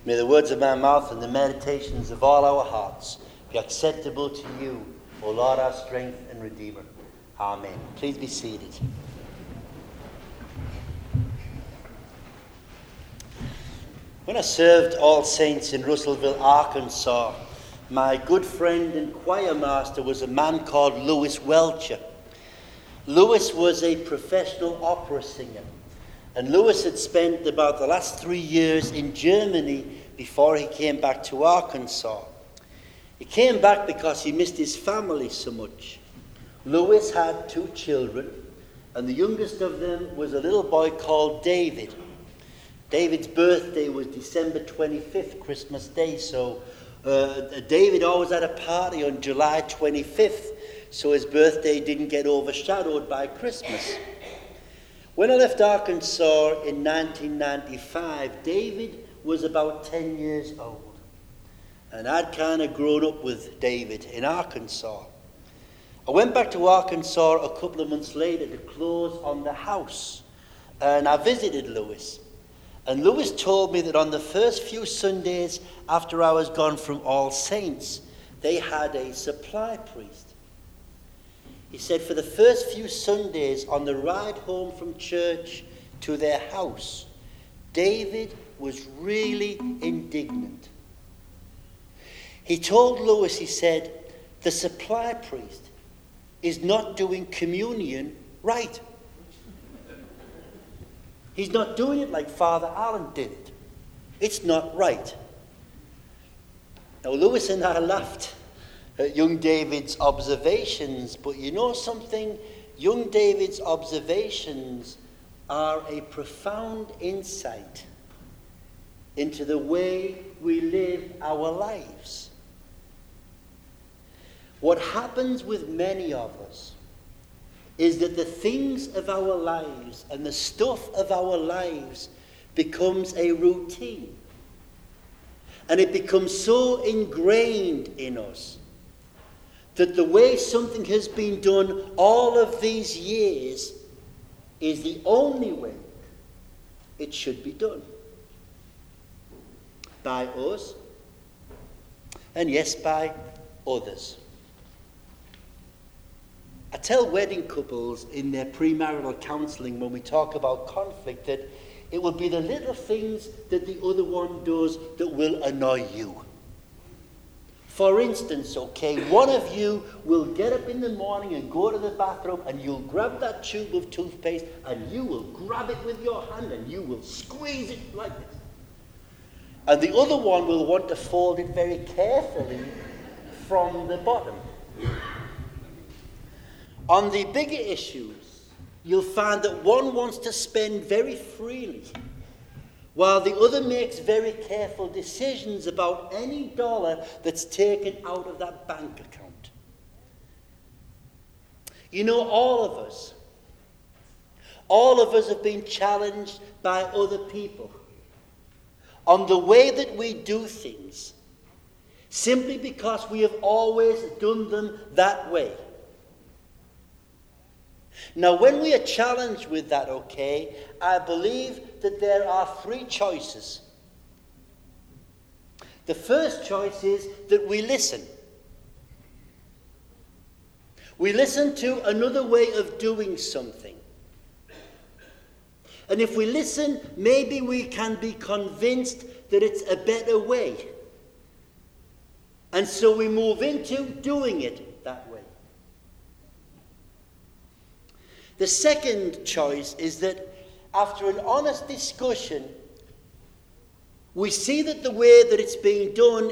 May the words of my mouth and the meditations of all our hearts be acceptable to you, O Lord, our strength and Redeemer. Amen. Please be seated. When I served All Saints in Russellville, Arkansas, my good friend and choir master was a man called Louis Welcher. Louis was a professional opera singer, and Louis had spent about the last 3 years in Germany before he came back to Arkansas. He came back because he missed his family so much. Louis had 2 children, and the youngest of them was a little boy called David. David's birthday was December 25th, Christmas Day, so David always had a party on July 25th, so his birthday didn't get overshadowed by Christmas. When I left Arkansas in 1995, David was about 10 years old, and I'd kind of grown up with David in Arkansas. I went back to Arkansas a couple of months later to close on the house, and I visited Louis. And Louis told me that on the first few Sundays after I was gone from All Saints, they had a supply priest. He said for the first few Sundays on the ride home from church to their house, David was really indignant. He told Louis, he said, the supply priest is not doing communion right. He's not doing it like Father Allen did it. It's not right. Now, Louis and I laughed at young David's observations, but you know something? Young David's observations are a profound insight into the way we live our lives. What happens with many of us is that the things of our lives and the stuff of our lives becomes a routine. And it becomes so ingrained in us that the way something has been done all of these years is the only way it should be done. By us, and yes, by others. I tell wedding couples in their premarital counseling when we talk about conflict that it will be the little things that the other one does that will annoy you. For instance, one of you will get up in the morning and go to the bathroom and you'll grab that tube of toothpaste and you will grab it with your hand and you will squeeze it like this. And the other one will want to fold it very carefully from the bottom. On the bigger issues, you'll find that one wants to spend very freely, while the other makes very careful decisions about any dollar that's taken out of that bank account. You know, all of us have been challenged by other people on the way that we do things, simply because we have always done them that way. Now, when we are challenged with that, I believe that there are 3 choices. The first choice is that we listen. We listen to another way of doing something. And if we listen, maybe we can be convinced that it's a better way. And so we move into doing it that way. The second choice is that after an honest discussion, we see that the way that it's being done